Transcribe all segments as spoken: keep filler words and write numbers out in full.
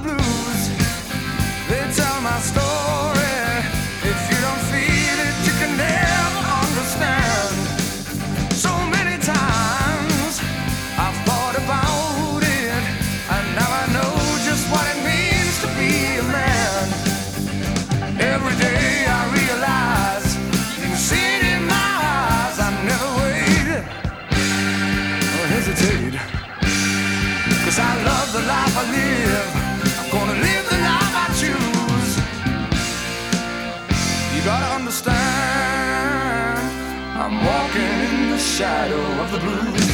blues. They tell my story. If you don't feel it, you can never understand. So many times I've thought about it, and now I know just what it means to be a man. Every day I realize, you can see it in my eyes, I never wait or hesitate. 'Cause I love the life I live, I'm gonna live the life I choose. You gotta understand, I'm walking in the shadow of the blues.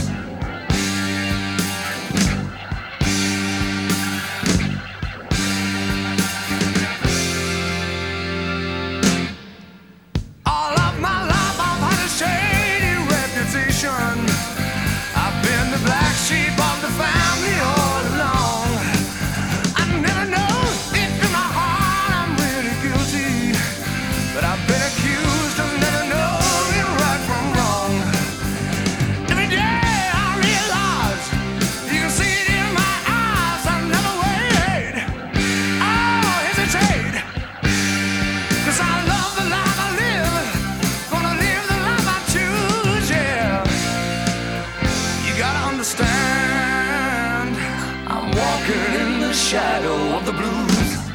All of my life I've had a shady reputation. I've been the black sheep of the family all along. I never know if in my heart I'm really guilty, but I've been accused of never knowing right from wrong. Every day I realize, you can see it in my eyes, I never wait or hesitate. 'Cause I love the life I live, gonna live the life I choose, yeah. You gotta understand, I'm walking in the shadow of the blues.